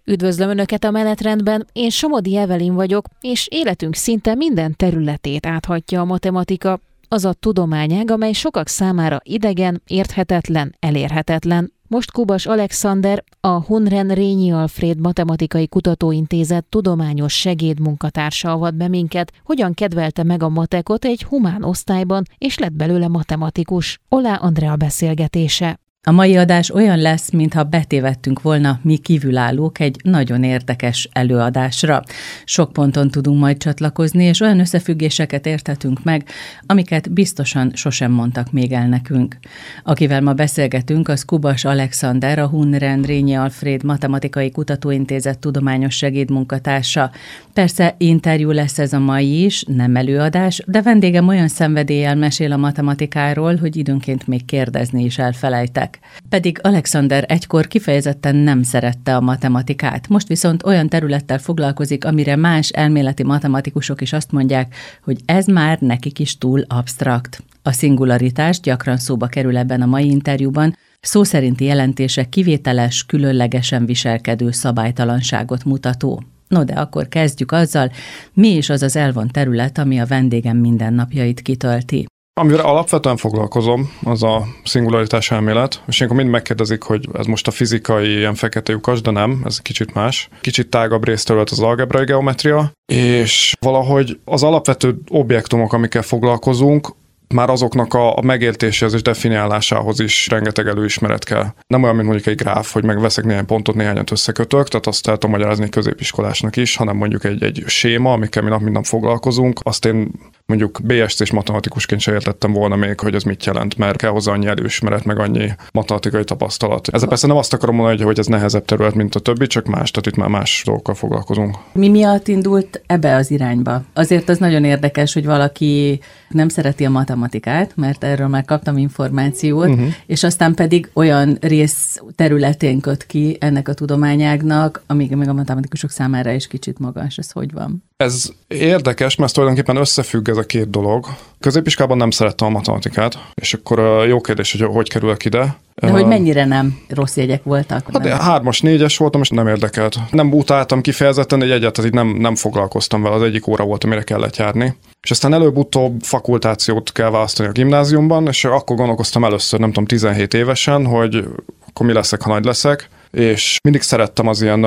Üdvözlöm Önöket a Menetrendben, én Somodi Evelin vagyok, és életünk szinte minden területét áthatja a matematika, az a tudományág, amely sokak számára idegen, érthetetlen, elérhetetlen. Most Kubas Alexander, a Hunren-Rényi Alfréd Matematikai Kutatóintézet tudományos segédmunkatársa avat be minket, hogyan kedvelte meg a matekot egy humán osztályban, és lett belőle matematikus. Olá Andrea beszélgetése. A mai adás olyan lesz, mintha betévedtünk volna mi kívülállók egy nagyon érdekes előadásra. Sok ponton tudunk majd csatlakozni, és olyan összefüggéseket érthetünk meg, amiket biztosan sosem mondtak még el nekünk. Akivel ma beszélgetünk, az Kubas Alexander, a Hunren-Rényi Alfréd Matematikai Kutatóintézet tudományos segédmunkatársa. Persze interjú lesz ez a mai is, nem előadás, de vendégem olyan szenvedéllyel mesél a matematikáról, hogy időnként még kérdezni is elfelejtek. Pedig Alexander egykor kifejezetten nem szerette a matematikát. Most viszont olyan területtel foglalkozik, amire más elméleti matematikusok is azt mondják, hogy ez már nekik is túl absztrakt. A szingularitás gyakran szóba kerül ebben a mai interjúban, szó szerinti jelentése kivételes, különlegesen viselkedő szabálytalanságot mutató. No, de akkor kezdjük azzal, mi is az az elvont terület, ami a vendégem mindennapjait kitölti. Amivel alapvetően foglalkozom, az a szingularitás elmélet, és ilyenkor mind megkérdezik, hogy ez most a fizikai ilyen fekete lyukas, de nem, ez kicsit más. Kicsit tágabb részterület az algebrai geometria, és valahogy az alapvető objektumok, amikkel foglalkozunk, már azoknak a megértéséhez és definiálásához is rengeteg előismeret kell. Nem olyan, mint mondjuk egy gráf, hogy megveszek néhány pontot, néhányat összekötök, tehát azt el tudom magyarázni középiskolásnak is, hanem mondjuk egy séma, amikkel mi nap mint nap foglalkozunk, azt én mondjuk BSC-s matematikusként se értettem volna még, hogy ez mit jelent, mert kell hozzá annyi előismeret, meg annyi matematikai tapasztalat. Ezzel persze nem azt akarom mondani, hogy ez nehezebb terület, mint a többi, csak más, tehát itt már más dolgokkal foglalkozunk. Mi miatt indult ebbe az irányba? Azért az nagyon érdekes, hogy valaki nem szereti a matematikát, mert erről már kaptam információt, és aztán pedig olyan rész területén köt ki ennek a tudományágnak, amíg még a matematikusok számára is kicsit magas. Ez hogy van? Ez érdekes, mert tulajdonképpen összefügg ez a két dolog. Középiskolában nem szerettem a matematikát, és akkor jó kérdés, hogy kerülök ide. De hogy mennyire nem rossz jegyek voltak? Hát 3-as, 4-es voltam, és nem érdekelt. Nem utáltam kifejezetten, egy egyáltalán így nem foglalkoztam vele, az egyik óra volt, amire kellett járni. És aztán előbb-utóbb fakultációt kell választani a gimnáziumban, és akkor gondolkoztam először, nem tudom, 17 évesen, hogy akkor mi leszek, ha nagy leszek, és mindig szerettem az ilyen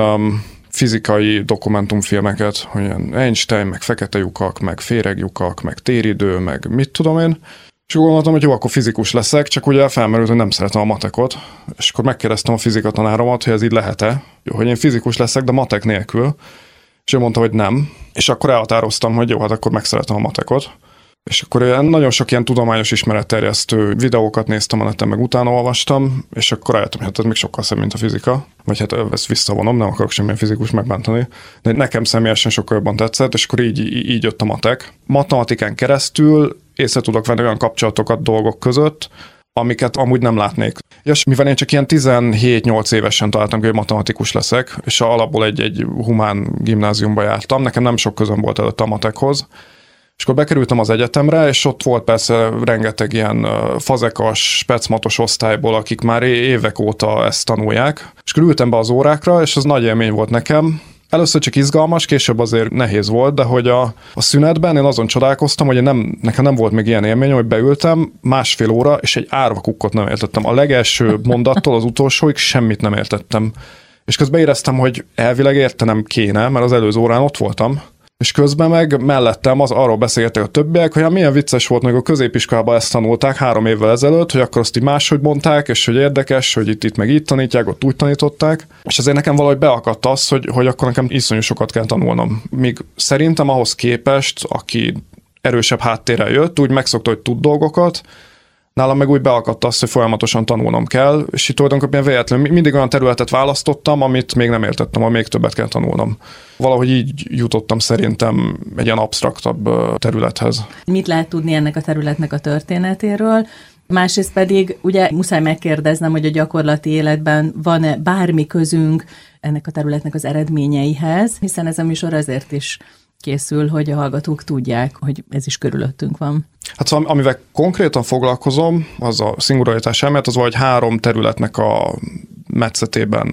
fizikai dokumentumfilmeket, hogy ilyen Einstein, meg fekete lyukak, meg féreglyukak, meg téridő, meg mit tudom én. És gondoltam, hogy jó, akkor fizikus leszek, csak ugye felmerült, hogy nem szeretem a matekot. És akkor megkérdeztem a fizikatanáromat, hogy ez így lehet-e. Jó, hogy én fizikus leszek, de matek nélkül. És ő mondta, hogy nem. És akkor elhatároztam, hogy jó, hát akkor megszeretem a matekot. És akkor nagyon sok ilyen tudományos ismeretterjesztő videókat néztem a neten, meg utána olvastam, és akkor rájöttem, hogy hát ez még sokkal szebb, mint a fizika. Vagy hát ezt visszavonom, nem akarok semmilyen fizikus megbántani. De nekem személyesen sokkal jobban tetszett, és akkor így jött a matek. Matematikán keresztül észre tudok venni olyan kapcsolatokat dolgok között, amiket amúgy nem látnék. És mivel én csak ilyen 17-8 évesen találtam ki, hogy matematikus leszek, és alapból egy humán gimnáziumba jártam, nekem nem sok közöm volt előtt a matekhoz, és akkor bekerültem az egyetemre, és ott volt persze rengeteg ilyen fazekas, specmatos osztályból, akik már évek óta ezt tanulják, és akkor ültem be az órákra, és az nagy élmény volt nekem. Először csak izgalmas, később azért nehéz volt, de hogy a szünetben én azon csodálkoztam, hogy nekem nem volt még ilyen élmény, hogy beültem 1,5 óra, és egy árva kukkot nem értettem. A legelső mondattól az utolsóig semmit nem értettem. És közben éreztem, hogy elvileg értenem kéne, mert az előző órán ott voltam. És közben meg mellettem arról beszélgettek a többiek, hogy milyen vicces volt, meg a középiskolában ezt tanulták 3 évvel ezelőtt, hogy akkor azt így máshogy mondták, és hogy érdekes, hogy itt meg így tanítják, ott úgy tanították. És ezért nekem valahogy beakadt az, hogy akkor nekem iszonyú sokat kell tanulnom. Míg szerintem ahhoz képest, aki erősebb háttérrel jött, úgy megszokta, hogy tud dolgokat, nálam meg úgy beakadt az, hogy folyamatosan tanulnom kell, és itt tulajdonképpen véletlenül mindig olyan területet választottam, amit még nem értettem, még többet kell tanulnom. Valahogy így jutottam szerintem egy ilyen absztraktabb területhez. Mit lehet tudni ennek a területnek a történetéről? Másrészt pedig ugye muszáj megkérdeznem, hogy a gyakorlati életben van-e bármi közünk ennek a területnek az eredményeihez, hiszen ez a műsor azért is készül, hogy a hallgatók tudják, hogy ez is körülöttünk van. Hát szóval, amivel konkrétan foglalkozom, az a szingularitás elmélet, az valahogy 3 területnek a metszetében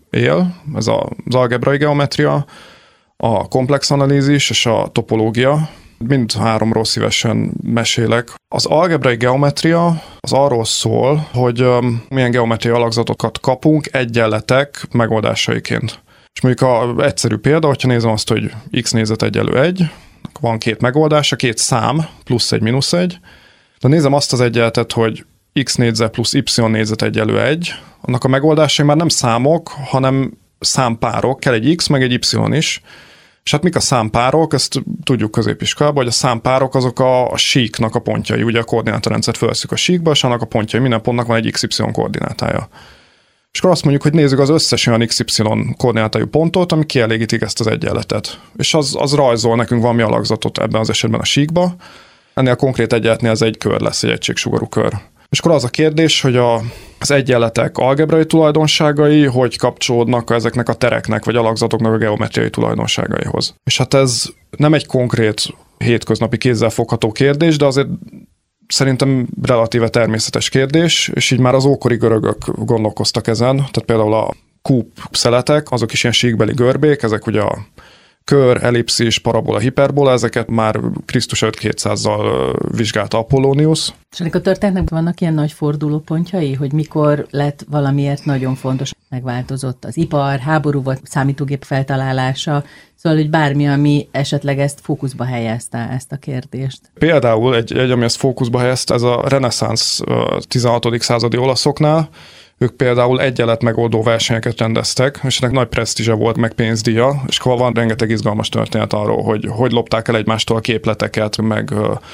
él, ez az algebrai geometria, a komplex analízis és a topológia. Mind háromról szívesen mesélek. Az algebrai geometria az arról szól, hogy milyen geometriai alakzatokat kapunk egyenletek megoldásaiként. És mondjuk az egyszerű példa, hogyha nézem azt, hogy x négyzet egyenlő 1, van két megoldása, két szám, plusz 1, mínusz 1, de nézem azt az egyenletet, hogy x négyzet plusz y négyzet egyenlő 1, annak a megoldásai már nem számok, hanem számpárok, kell egy x, meg egy y is. És hát mik a számpárok, ezt tudjuk középiskolában, hogy a számpárok azok a síknak a pontjai, ugye a koordinátorrendszert felveszünk a síkba, és annak a pontjai, minden pontnak van egy XY koordinátája. És akkor azt mondjuk, hogy nézzük az összes olyan XY koordinátájú pontot, ami kielégítik ezt az egyenletet. És az rajzol nekünk valami alakzatot ebben az esetben a síkba. Ennél a konkrét egyenletnél ez egy kör lesz, egy egységsugarú kör. És akkor az a kérdés, hogy az egyenletek algebrai tulajdonságai hogy kapcsolódnak ezeknek a tereknek vagy alakzatoknak a geometriai tulajdonságaihoz. És hát ez nem egy konkrét hétköznapi kézzelfogható kérdés, de azért szerintem relatíve természetes kérdés, és így már az ókori görögök gondolkoztak ezen, tehát például a kúp szeletek, azok is ilyen síkbeli görbék, ezek ugye a kör, ellipszis, parabola, hiperbola, ezeket már Krisztus 5-200-zal vizsgálta Apollónius. És ennek a történetnek vannak ilyen nagy fordulópontjai, hogy mikor lett valamiért nagyon fontos, megváltozott az ipar, háború volt, számítógép feltalálása, szóval, hogy bármi, ami esetleg ezt fókuszba helyezte, ezt a kérdést. Például egy ami ezt fókuszba helyezte, ez a reneszánsz 16. századi olaszoknál. Ők például egyenlet megoldó versenyeket rendeztek, és ennek nagy presztízse volt, meg pénzdíja, és akkor van rengeteg izgalmas történet arról, hogy lopták el egymástól a képleteket, meg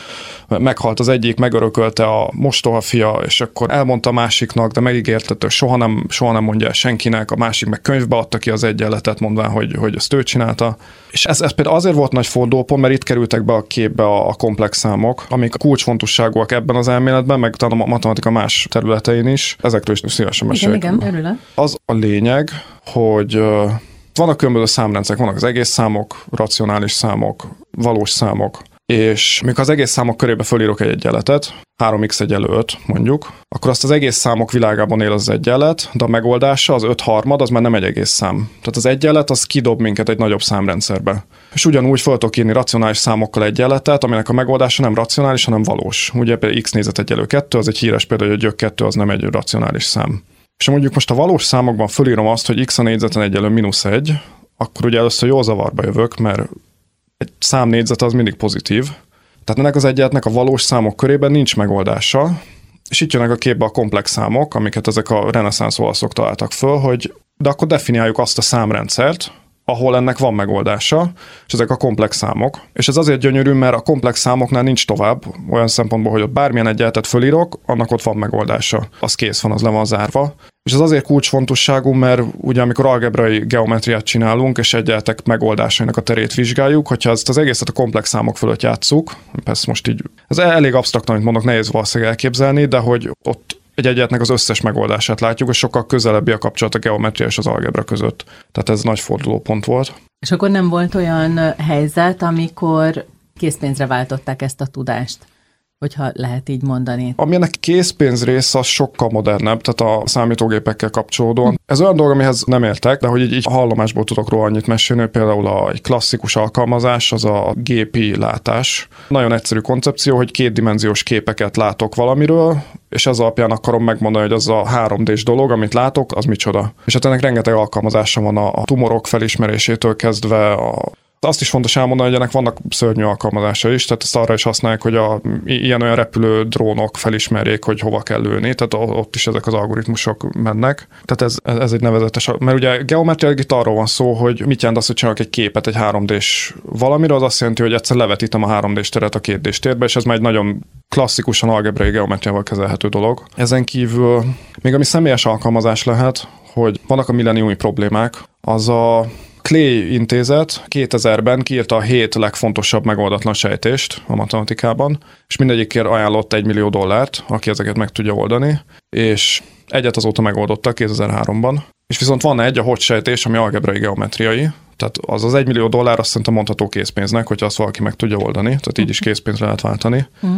meghalt az egyik, megörökölte a mostoha fia, és akkor elmondta a másiknak, de megígérte, hogy soha nem mondja el senkinek, a másik meg könyvbe adta ki az egyenletet, mondván, hogy ezt ő csinálta. És ez például azért volt nagy fordulópont, mert itt kerültek be a képbe a komplex számok, amik kulcsfontosságúak ebben az elméletben, meg talán a matematika más területein is. Ezekről is szívesen mesélek. Igen, az a lényeg, hogy vannak különböző számrendszerek, vannak az egész számok, racionális számok, valós számok, és mikor az egész számok körébe fölírok egy egyenletet, 3x egyenlő 5 mondjuk, akkor azt az egész számok világában él az egyenlet, de a megoldása, az 5 harmad, az már nem egy egész szám. Tehát az egyenlet, az kidob minket egy nagyobb számrendszerbe. És ugyanúgy fel tudok írni racionális számokkal egyenletet, aminek a megoldása nem racionális, hanem valós. Ugye például x négyzet egyenlő 2, az egy híres példa, hogy a gyök 2 az nem egy racionális szám. És mondjuk most a valós számokban fölírom azt, hogy x a négyzeten egyenlő mínusz 1, akkor ugye először jól zavarba jövök, mert egy szám négyzet az mindig pozitív. Tehát ennek az egyenletnek a valós számok körében nincs megoldása, és itt jönnek a képbe a komplex számok, amiket ezek a reneszánsz olaszok találtak föl, hogy de akkor definiáljuk azt a számrendszert, ahol ennek van megoldása, és ezek a komplex számok. És ez azért gyönyörű, mert a komplex számoknál nincs tovább, olyan szempontból, hogy ott bármilyen egyenletet fölírok, annak ott van megoldása. Az kész van, az le van zárva. És ez azért kulcsfontosságú, mert ugye amikor algebrai geometriát csinálunk, és egyenletek megoldásainak a terét vizsgáljuk, hogyha ezt az egészet a komplex számok fölött játsszuk, persze most így, ez elég absztrakt, amit mondok, nehéz valószínűleg elképzelni, de hogy ott egy egyenletnek az összes megoldását látjuk, és sokkal közelebbi a kapcsolat a geometria és az algebra között. Tehát ez nagy fordulópont volt. És akkor nem volt olyan helyzet, amikor készpénzre váltották ezt a tudást, hogyha lehet így mondani. Ami ennek készpénz része, az sokkal modernebb, tehát a számítógépekkel kapcsolódóan. Ez olyan dolog, amihez nem értek, de hogy így hallomásból tudok róla annyit mesélni, például egy klasszikus alkalmazás, az a gépi látás. Nagyon egyszerű koncepció, hogy kétdimenziós képeket látok valamiről, és ez alapján akarom megmondani, hogy az a 3D-s dolog, amit látok, az micsoda. És hát ennek rengeteg alkalmazása van a tumorok felismerésétől kezdve azt is fontos elmondani, hogy ennek vannak szörnyű alkalmazása is, tehát ezt arra is használják, hogy ilyen-olyan repülő drónok felismerjék, hogy hova kell lőni, tehát ott is ezek az algoritmusok mennek. Tehát ez egy nevezetes, mert ugye geometriailag itt arról van szó, hogy mit jelent az, hogy csinálok egy képet egy 3D-s valamire, az azt jelenti, hogy egyszer levetítem a 3D-s teret a 2D-s térbe, és ez már egy nagyon klasszikusan algebrai geometriával kezelhető dolog. Ezen kívül még ami személyes alkalmazás lehet, hogy vannak a milleniumi problémák, az a Clay intézet 2000-ben kiírta a 7 legfontosabb megoldatlan sejtést a matematikában, és mindegyikért ajánlott $1 millió, aki ezeket meg tudja oldani, és egyet azóta megoldotta 2003-ban. És viszont van egy, a Hodge sejtés, ami algebrai geometriai, tehát az $1 millió azt szerintem mondható készpénznek, hogyha azt valaki meg tudja oldani, tehát így is készpénzre lehet váltani.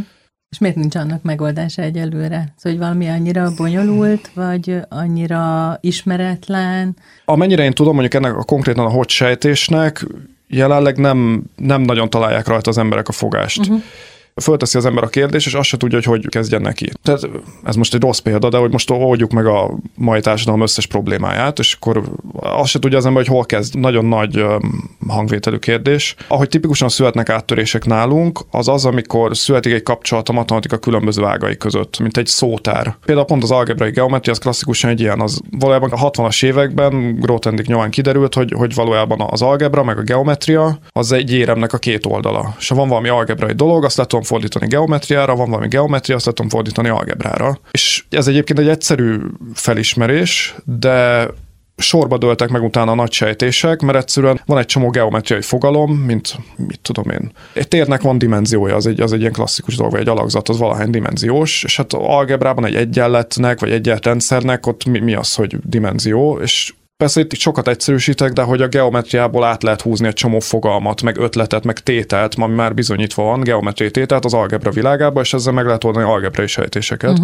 És miért nincs annak megoldása egyelőre? Szóval, hogy valami annyira bonyolult, vagy annyira ismeretlen? Amennyire én tudom, mondjuk ennek konkrétan a HOT-sejtésnek jelenleg nem nagyon találják rajta az emberek a fogást. Fölteszi az ember a kérdést, és azt se tudja, hogy kezdjen neki. Tehát ez most egy rossz példa, de hogy most oldjuk meg a mai társadalom összes problémáját, és akkor azt se tudja az ember, hogy hol kezd. Nagyon nagy hangvételű kérdés. Ahogy tipikusan születnek áttörések nálunk, az, amikor születik egy kapcsolat a matematika különböző ágai között, mint egy szótár. Például pont az algebrai geometria, az klasszikusan egy ilyen, az valójában a 60-as években Grothendieck nyomán kiderült, hogy valójában az algebra meg a geometria az egy éremnek a két oldala. És ha van valami algebrai dolog, azt le tudom fordítani geometriára, van valami geometria, azt le tudom fordítani algebrára. És ez egyébként egy egyszerű felismerés, de sorba dőltek meg utána a nagy sejtések, mert egyszerűen van egy csomó geometriai fogalom, mint mit tudom én. Egy térnek van dimenziója, az egy ilyen klasszikus dolog, vagy egy alakzat, az valahány dimenziós, és hát algebrában egy egyenletnek, vagy egyenletrendszernek ott mi az, hogy dimenzió, és persze itt sokat egyszerűsítek, de hogy a geometriából át lehet húzni egy csomó fogalmat, meg ötletet, meg tételt, ami már bizonyítva van, geometriai tételt az algebra világába, és ezzel meg lehet oldani algebrai sejtéseket.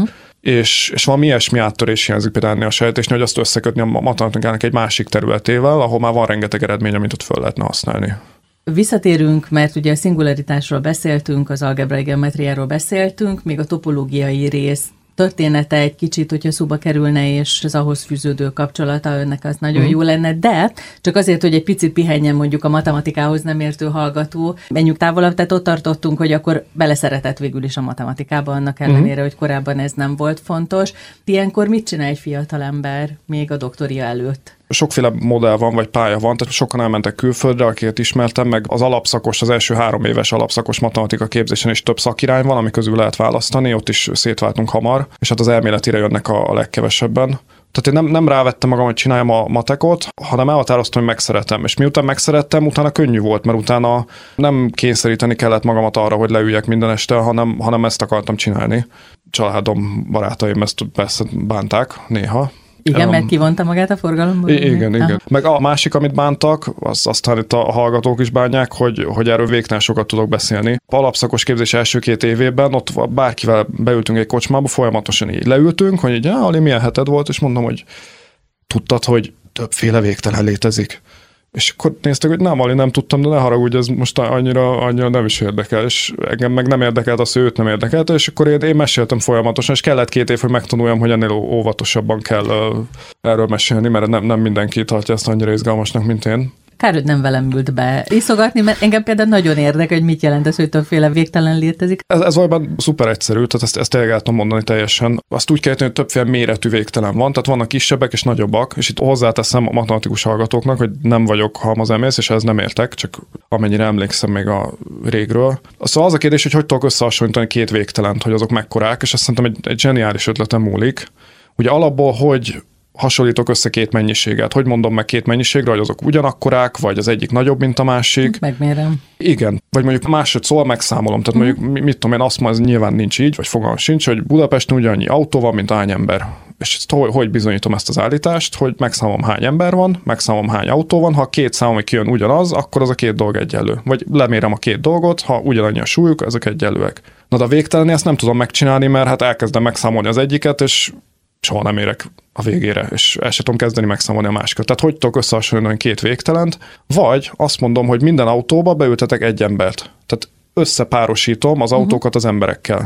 És valami ilyesmi áttörés hiányzik például a sejtésnél, hogy azt összekötni a matematikának egy másik területével, ahol már van rengeteg eredmény, amit ott föl lehetne használni. Visszatérünk, mert ugye a szingularitásról beszéltünk, az algebrai geometriáról beszéltünk, még a topológiai rész története egy kicsit, hogyha szóba kerülne, és az ahhoz fűződő kapcsolata önnek az nagyon jó lenne, de csak azért, hogy egy picit pihenjen mondjuk a matematikához nem értő hallgató, menjünk távolabb, tehát ott tartottunk, hogy akkor beleszeretett végül is a matematikába, annak ellenére, hogy korábban ez nem volt fontos. Ilyenkor mit csinál egy fiatalember még a doktoria előtt? Sokféle modell van, vagy pálya van, tehát sokan elmentek külföldre, akiket ismertem, meg az alapszakos, az első 3 éves alapszakos matematika képzésen is több szakirány van, ami közül lehet választani, ott is szétváltunk hamar, és hát az elméletire jönnek a legkevesebben. Tehát én nem rávettem magam, hogy csináljam a matekot, hanem elhatároztam, hogy megszeretem. És miután megszerettem, utána könnyű volt, mert utána nem kényszeríteni kellett magamat arra, hogy leüljek minden este, hanem ezt akartam csinálni. Családom, barátaim ezt persze bánták néha. Igen, mert kivonta magát a forgalomból? Igen. Meg a másik, amit bántak, aztán itt a hallgatók is bánják, hogy erről végtelen sokat tudok beszélni. Alapszakos képzés első 2 évében ott bárkivel beültünk egy kocsmába, folyamatosan így leültünk, hogy így, Ali, milyen heted volt, és mondom, hogy tudtad, hogy többféle végtelen létezik. És akkor néztek, hogy Ali, nem tudtam, de ne haragudj, ez most annyira nem is érdekel, és engem meg nem érdekelt, az őt nem érdekelt, és akkor én meséltem folyamatosan, és kellett 2 év, hogy megtanuljam, hogy ennél óvatosabban kell erről mesélni, mert nem mindenki tartja ezt annyira izgalmasnak, mint én. Kár, hogy nem velem ült be iszogatni, mert engem például nagyon érdekel, hogy mit jelent ez, hogy többféle végtelen létezik. Ez valójában szuper egyszerű, tehát ezt tényleg el tudom mondani teljesen. Azt úgy kell tenni, hogy többféle méretű végtelen van, tehát vannak kisebbek és nagyobbak, és itt hozzáteszem a matematikus hallgatóknak, hogy nem vagyok halmazemész, és ez nem értek, csak amennyire emlékszem még a régről. Szóval az a kérdés, hogy tudok összehasonlítani 2 végtelent, hogy azok mekkorák, és azt szerintem egy zseniális ötleten múlik. Ugye alapból, hogy hasonlítok össze 2 mennyiséget. Hogy mondom meg 2 mennyiségre, hogy azok ugyanakkorák, vagy az egyik nagyobb, mint a másik. Megmérem. Igen. Vagy mondjuk másodszor megszámolom. Tehát mondjuk, mit tudom én, azt mondom, ez nyilván nincs így, vagy fogalmam sincs, hogy Budapesten ugyanannyi autó van, mint hány ember. És hogy bizonyítom ezt az állítást, hogy megszámolom hány ember van, megszámolom hány autó van, ha 2 szám, ami kijön ugyanaz, akkor az a 2 dolog egyenlő. Vagy lemérem a 2 dolgot, ha ugyanannyi a súlyuk, ezek egyenlőek. Na de a végtelennél ezt nem tudom megcsinálni, mert hát elkezdem megszámolni az egyiket, és soha nem érek a végére, és el sem tudom kezdeni megszámolni a másikat. Tehát hogy tudok összehasonlítani 2 végtelent, vagy azt mondom, hogy minden autóba beültetek egy embert. Tehát összepárosítom az autókat az emberekkel.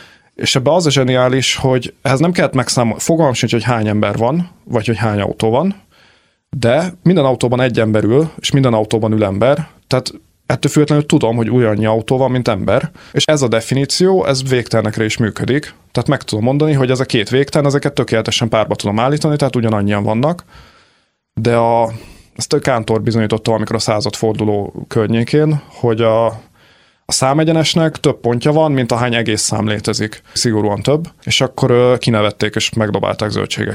És ebbe az a zseniális, hogy ehhez nem kellett megszámolni, fogalmam sincs, hogy hány ember van, vagy hogy hány autó van, de minden autóban egy ember ül, és minden autóban ül ember, tehát ettől függetlenül tudom, hogy ugyannyi autó van, mint ember, és ez a definíció, ez végtelenekre is működik. Tehát meg tudom mondani, hogy ez a 2 végtelen, ezeket tökéletesen párba tudom állítani, tehát ugyanannyian vannak, de ezt a Cantor bizonyította, amikor a századforduló környékén, hogy a számegyenesnek több pontja van, mint ahány egész szám létezik. Szigorúan több, és akkor kinevették és megdobálták zöldségekkel.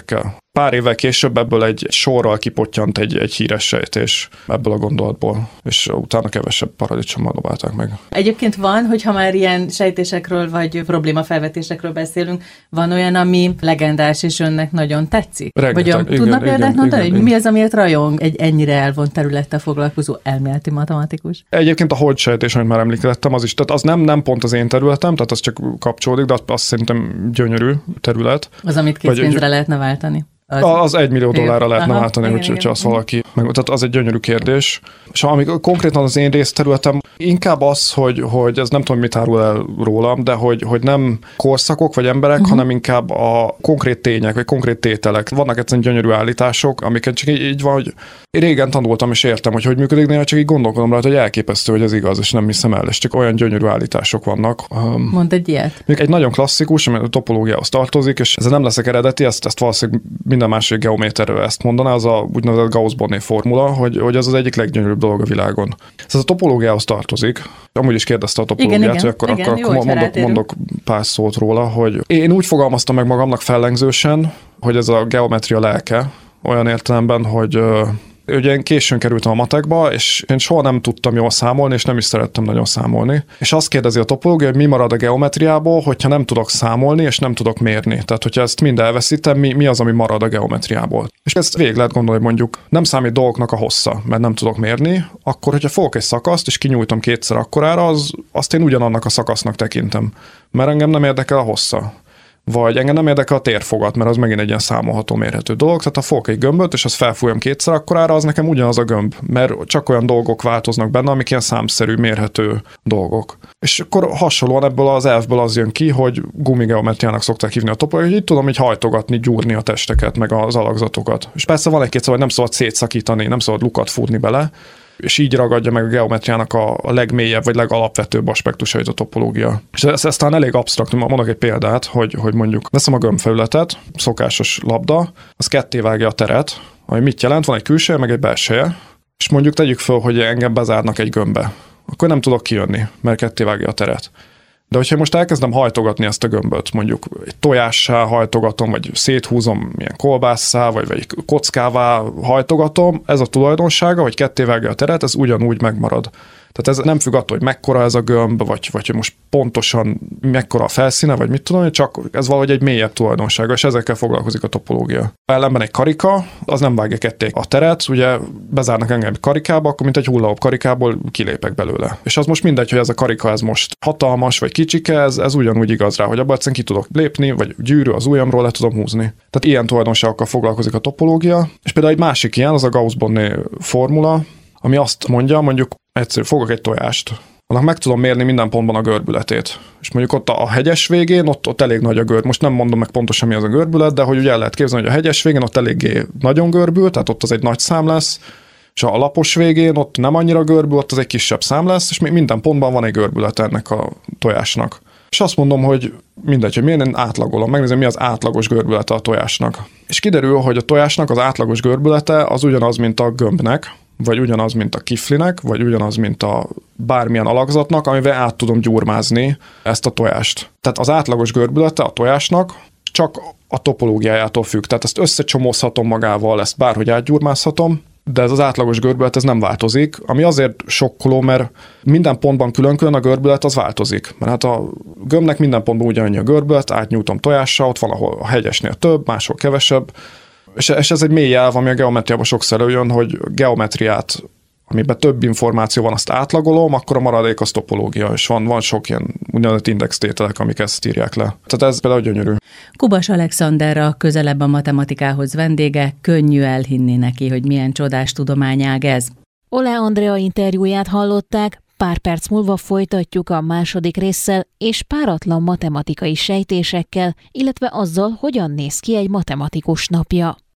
Pár évvel később ebből egy sorral kipottyant egy híres sejtés ebből a gondolatból, és utána kevesebb paradicsommal dobálták meg. Egyébként van, hogyha már ilyen sejtésekről vagy problémafelvetésekről beszélünk, van olyan, ami legendás és önnek nagyon tetszik? Rengeteg, Vagy tudna példát mondani, hogy mi az, amiért rajong egy ennyire elvont területtel foglalkozó elméleti matematikus? Egyébként a holdsejtés, amit már említettem, az is, tehát az nem pont az én területem, tehát az csak kapcsolódik, de azt szerintem gyönyörű terület. Az, amit készpénzre lehetne váltani. Az $1 millió lehetne váltani, hogy az valaki. Tehát az egy gyönyörű kérdés. És amikor konkrétan az én részterületem inkább az, hogy ez nem tudom, mit árul el rólam, de hogy nem korszakok vagy emberek, hanem inkább a konkrét tények, vagy konkrét tételek. Vannak egyszerűen gyönyörű állítások, amiket csak így van, hogy én régen tanultam és értem, hogy működik, de csak így gondolkodom rá, hogy elképesztő, hogy ez igaz, és nem hiszem el, és csak olyan gyönyörű állítások vannak. Mondd egy ilyet. Még egy nagyon klasszikus, ami a topológiához tartozik, és ezzel nem leszek eredeti, ezt valószínűleg minden másik geométer ezt mondaná, az a úgynevezett Gauss-Bonnet formula, hogy ez az egyik leggyönyörűbb dolog a világon. Ez a topológiához tartozik. Amúgy is kérdezte a topológiát, hogy akkor mondok pár szót róla, hogy én úgy fogalmaztam meg magamnak fellengzősen, hogy ez a geometria lelke, olyan értelemben, hogy ugye én későn kerültem a matekba, és én soha nem tudtam jól számolni, és nem is szerettem nagyon számolni. És azt kérdezi a topológia, hogy mi marad a geometriából, hogyha nem tudok számolni, és nem tudok mérni. Tehát, hogyha ezt mind elveszítem, mi az, ami marad a geometriából. És ezt végig lehet gondolni, hogy mondjuk nem számít dolgoknak a hossza, mert nem tudok mérni, akkor, hogyha fogok egy szakaszt, és kinyújtom kétszer akkorára, azt én ugyanannak a szakasznak tekintem. Mert engem nem érdekel a hossza. Vagy engem nem érdekel a térfogat, mert az megint egy ilyen számolható, mérhető dolog. Tehát ha fogok egy gömböt, és azt felfújom kétszer akkorára, az nekem ugyanaz a gömb, mert csak olyan dolgok változnak benne, amik ilyen számszerű, mérhető dolgok. És akkor hasonlóan ebből az elfből az jön ki, hogy gumigeometriának szokták hívni a topológiát, hogy így tudom így hajtogatni, gyúrni a testeket, meg az alakzatokat. És persze van egy-két szó, hogy nem szabad szétszakítani, nem szabad lukat fúrni bele, és így ragadja meg a geometriának a legmélyebb vagy legalapvetőbb aspektusait a topológia. És ez talán elég absztrakt, mondok egy példát, hogy mondjuk veszem a gömbfelületet, szokásos labda, az ketté vágja a teret, ami mit jelent, van egy külseje, meg egy belseje, és mondjuk tegyük föl, hogy engem bezárnak egy gömbbe. Akkor nem tudok kijönni, mert ketté vágja a teret. De hogyha most elkezdem hajtogatni ezt a gömböt, mondjuk egy tojássá hajtogatom, vagy széthúzom ilyen kolbásszá, vagy kockává hajtogatom, ez a tulajdonsága, hogy kettévágja a teret, ez ugyanúgy megmarad. Tehát ez nem függ attól, hogy mekkora ez a gömb, vagy hogy most pontosan mekkora a felszíne, vagy mit tudom, csak ez valahogy egy mélyebb tulajdonsága, és ezekkel foglalkozik a topológia. Ellenben egy karika, az nem vágja ketté a teret, ugye bezárnak engem egy karikába, akkor mint egy hullahop karikából kilépek belőle. És az most mindegy, hogy ez a karika ez most hatalmas, vagy kicsike, ez ugyanúgy igaz rá, hogy abban egyszerűen ki tudok lépni, vagy gyűrű az ujjamról le tudom húzni. Tehát ilyen tulajdonságokkal foglalkozik a topológia. És például egy másik ilyen, az a Gauss-Bonnet formula, ami azt mondja, mondjuk egyszerű, fogok egy tojást, annak meg tudom mérni minden pontban a görbületét. És mondjuk ott a hegyes végén, ott elég nagy a görb. Most nem mondom meg pontosan mi az a görbület, de hogy ugye el lehet képzelni, hogy a hegyes végén ott eléggé nagyon görbül, tehát ott az egy nagy szám lesz, és a lapos végén ott nem annyira görbül, ott az egy kisebb szám lesz, és minden pontban van egy görbület ennek a tojásnak. És azt mondom, hogy mindegy, hogy milyen átlagolom, megnézem, mi az átlagos görbülete a tojásnak. És kiderül, hogy a tojásnak az átlagos görbülete az ugyanaz, mint a gömbnek, vagy ugyanaz, mint a kiflinek, vagy ugyanaz, mint a bármilyen alakzatnak, amivel át tudom gyurmázni ezt a tojást. Tehát az átlagos görbülete a tojásnak csak a topológiájától függ. Tehát ezt összecsomózhatom magával, ezt bárhogy átgyurmázhatom, de ez az átlagos görbület ez nem változik, ami azért sokkoló, mert minden pontban külön-külön a görbület az változik. Mert hát a gömbnek minden pontban ugyanannyi a görbület, átnyújtom tojással, ott van, ahol a hegyesnél több, máshol kevesebb. És ez egy mély elv, ami a geometriában sokszor előjön, hogy geometriát, amiben több információ van, azt átlagolom, akkor a maradék az topológia, és van sok ilyen úgynevezett indextételek, amik ezt írják le. Tehát ez például gyönyörű. Kubas Alexander a Közelebb a matematikához vendége, könnyű elhinni neki, hogy milyen csodás tudományág ez. Oláh Andrea interjúját hallották, pár perc múlva folytatjuk a második résszel és páratlan matematikai sejtésekkel, illetve azzal, hogyan néz ki egy matematikus napja.